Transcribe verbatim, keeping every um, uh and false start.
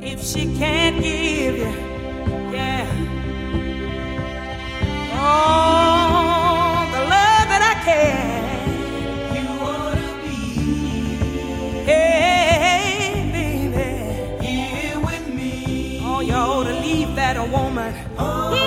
if she can't give you, yeah, oh, the love that I can, you ought to be, hey, baby, here with me. Oh, you ought to leave that woman. Oh,